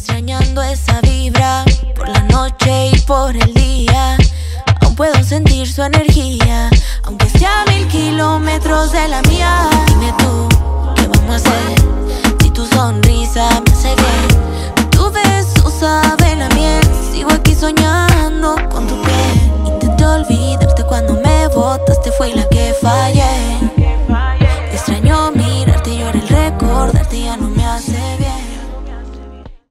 extrañando esa vibra, por la noche y por el día. Aún puedo sentir su energía, aunque sea 1000 kilómetros de la mía. Dime tú, ¿qué vamos a hacer? Si tu sonrisa me hace bien, tu beso sabe la miel. Sigo aquí soñando con tu piel. Intenté olvidarte cuando me botaste, fue la que fallé.